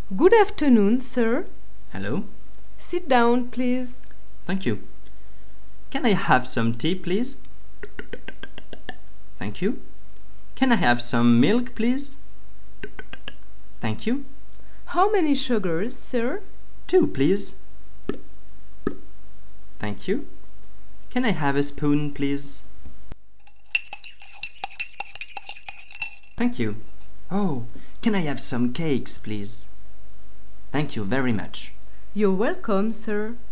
Good afternoon, sir. Hello. Sit down, please. Thank you. Can I have some tea, please? Thank you. Can I have some milk, please? Thank you. How many sugars, sir? 2, please. Thank you. Can I have a spoon, please? Thank you. Oh, can I have some cakes, please? Thank you very much. You're welcome, sir.